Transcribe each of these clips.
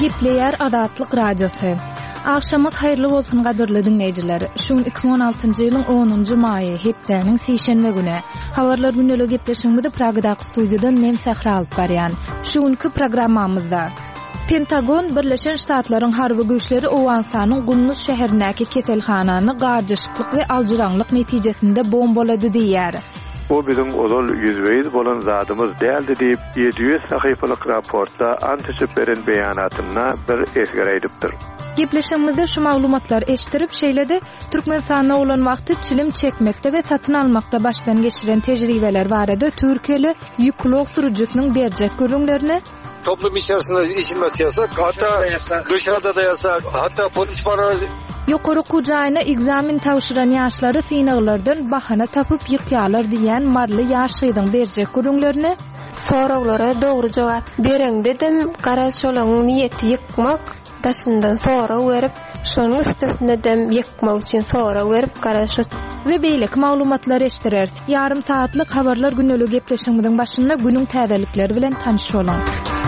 Gepleyer Adatlyk Radiosu. Akşamyz hayrly bolsun gadyrly dinleýijiler. Şuň 2016-njy ýylyň 10-njy maýy hepdeniň seşenbe güni. Habarlar günlegi gepleşiginde Pragadaky studiýadan men Sahra alyp barýan. Şuňky programmamyzda Pentagon Birleşen Ştatlaryň harby güýçleri Owensanyň Gunnus şäherindäki keselhanany garjyşyklyk we aldyraňlyk netijesinde bombalady diýär. O bizim ozal yüzveyiz bolan zadımız däldi diýip 700 sahypalyk raportda antysip beren beýanatyna bir esgere edipdir. Gepleşigimizde şu maglumatlar eşdirip şeýlede Türkmenistanda bolan wagty çilim çekmekde we satyn almakda başdan geçiren tejribeler barada Türkiýeli ýüklok sürüjüsiniň berjek görüňlerini toplum içerisinde içilmesi yasak, hatta dışarıda da yasak, hatta polis para. Ýokary kujaýyna egzamin tawşyran ýaşlary synaglardan bahana tapyp ýykýarlar diýen marly ýaşydyň berjek görüňlerini sorawlara dogry jogap bereng dedim. Garaz şolaň niýeti ýykmak, daşyndan soraw berip, şonuň üstesinde dem ýykmak üçin soraw berip garaş we beýleki maglumatlar eşdirer. Yarım saatlyk habarlar günlegi gepleşigimiziň başynda günüň täzelikleri bilen tanış bolan.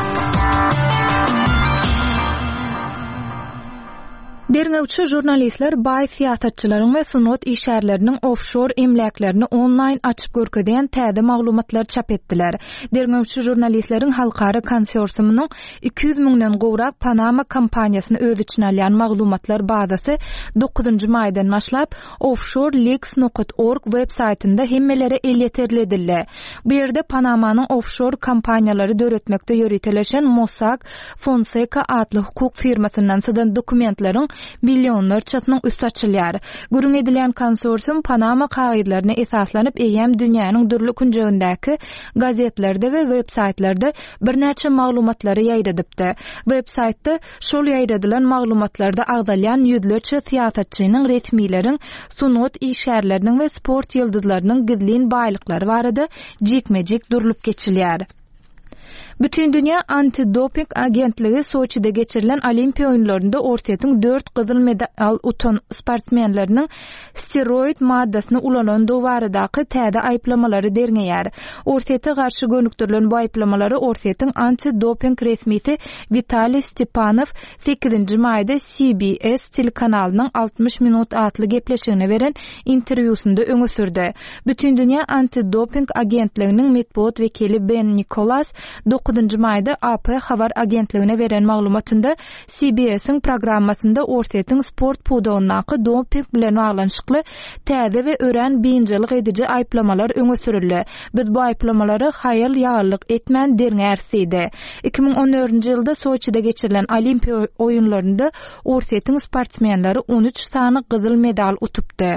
Derňewçi jurnalistler baý siýasatçylaryň we sunat işärleriniň offshore emleklerini online açyp görkezýän täze maglumatlar çap etdiler. Derňewçi jurnalistleriň halkara konsorsiumynyň 200 000-den gowrak Panama kompaniýasyny öz içine alýan maglumatlar bazasy 9-njy maýdan başlap offshoreleaks.org web saytynda hemmelere el ýeterledildi. Bu ýerde Panamanyň offshore kompaniýalary döretmekde ýöreteleşen Mossack Fonseca adly hukuk firmasyndan sydan dokumentleriň milyonlarçasynyň üst açylýar. Gürün edilen konsorsium Panama kagydlaryna esaslanyp eýem dünýäniň dürli künjegindäki gazetlerde we web saytlarda birnäçe maglumatlary ýaýradypdy. Web saytda şol ýaýradylan maglumatlarda agdalýan ýüzlerçe siýasatçynyň, resmiýleriň, sunat işärleriniň we sport ýyldızlarynyň gizlin baýlyklary barada jikmejik durulyp geçilýär. Bütün dünya anti-doping agentligi Soçida geçirilen Olimpiya oyunlarında ortaýatyň 4 gyzyl medal utan sportmenleriniň steroid maddasyny ulanan dowaradaky täze aýplamalary derňeýär. Ortaýata garşy gönükdirilen bu aýplamalary ortaýatyň anti-doping resmisi Vitaliy Stepanov 8-nji maýda CBS telekanalynyň 60 minut atly gepleşigine beren interwýusynda öňe sürdi. Bütün dünya anti-doping agentliginiň medpuat wekili Ben Nicholas 9-njy maýda AP habar agentligine beren maglumatynda CBS-iň programmasynda ortaýatyň sport pudawynyňky doping bilen baglanşykly täze we ören beýinjelik edici aýplamalar öňe sürildi. Biz bu aýplamalary haýal ýagylyk etmän derňärsiýdi. 2014-nji ýylda Soçida geçirilen Olimpiya oýunlarynda ortaýatyň sportmenleri 13 sany gyzyl medal utupdy.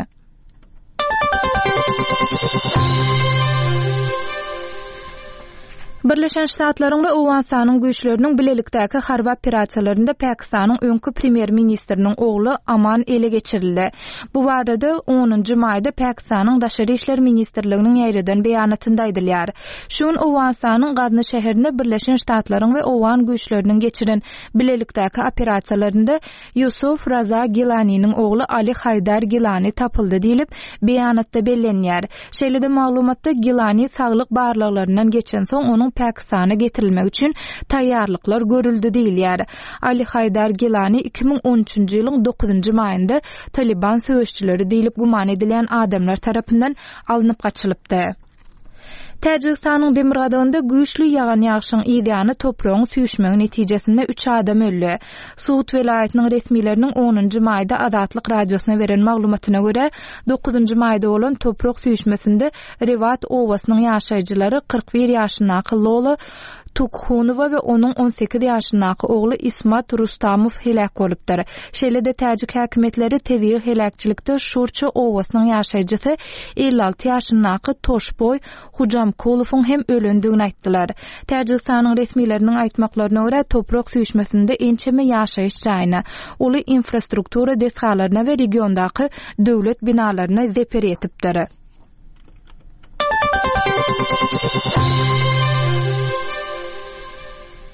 Birleşen Ştatlaryň we Owensanyň güýçleriniň bilelikdäki harby operasiýalaryna Pakistanyň öňkü premier ministriniň ogly Aman ele geçirildi. Bu barada 10-njy maýda Pakistanyň Daşary işler ministrliginiň ýaýradan beýanatynda aýdylýar. Şuň Owensanyň Gadny şäherinde Birleşen Ştatlaryň we Owan güýçleriniň geçiren bilelikdäki operasiýalarynda Yusuf Raza Gilaniň ogly Ali Haydar Gilani tapyldy diýilip beýanatda bellenýär. Şeýlede maglumatda Gilani saglyk barlyklaryndan geçen soň onuň Pakistana getirilmek üçin taýýarlyklar görüldi diýilýär. Ali Haydar Gilani 2013-nji ýylyň 9-njy maýynda Taliban söwüşçileri diýilip guman edilen adamlar tarapyndan alınıp gaçylypdy. Täjikistanyň Demirgadagynda güýçli ýagan ýagşyň ýa-da topragyň süýşmegi netijesinde 3 adam öldü. Suud welaýatynyň resmiýleriniň 10-njy maýda Adatlyk radiosyna beren maglumatyna görä, 9-njy maýda bolan toprak süýşmesinde Revat owasynyň ýaşaýjylary 41 ýaşyndaky Lola Tukhunowa we onuň 18 ýaşyndaky ogly İsmat Rustamow helak bolupdyr. Şeýlede täjik häkimetleri tebii helakçylykda Şurça owasynyň ýaşaýjysy 56 ýaşyndaky Toşboy Hujamkulowyň hem ölendigini aýtdylar. Täjikistanyň resmiýleriniň aýtmaklaryna görä toprak süýşmesinde ençeme ýaşaýyş jaýyna, uly infrastruktura destgalaryna we regiondaky döwlet binalaryna zeper etipdir.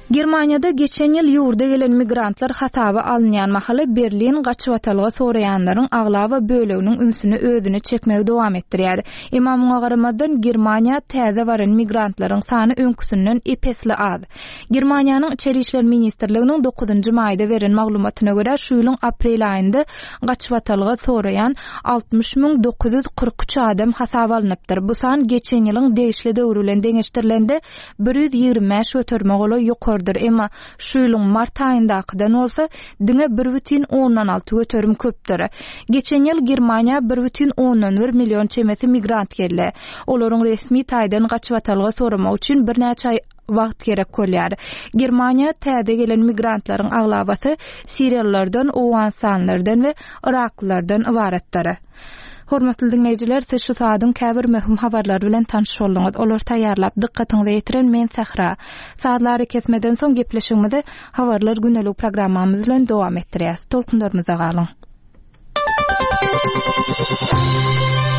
Germaniýada geçen ýyl ýurda gelen migrantlar hataby alınýan mahaly Berlin gaçywatalga soraýanlaryň aglaba böleginiň ünsüni özüne çekmegi dowam etdirýär. Imamyňa garamadan Germaniýa täze baran migrantlaryň sany öňküsünden epesli az. Germaniýanyň Içeri işler ministrliginiň 9-njy maýda beren maglumatyna görä şu ýylyň aprel aýynda gaçywatalga soraýan 60.943 adam hasaba alınıpdyr. Bu san geçen ýylyň degişli döwrü bilen deňeşdirilende 125 götürme goly ýokary. Emma şu ýylyň mart aýyndakydan bolsa diňe 1,16 götürüm köpdir. Geçen ýyl Germaniýa 1,11 million çemesi migrant geldi. Olaryň resmi taýdan gaçywatalga soramak üçin bir näçe aý wagt gerek bolýar. Germaniýa täze gelen migrantlaryň aglabasy Siriýalılardan, Awganstanlardan we Iraklylardan ibaretdir. Hormatly dinleyijiler, siz şu saatyň käbir möhüm habarlar bilen tanış bolduňyz. Olar taýýarlap dikkatiňizi ýetiren men Sahra. Saatlary kesmeden soň gepleşigimizi habarlar günelük programmamyz bilen dowam etdirýäs. Tolkunlarymyza galyň.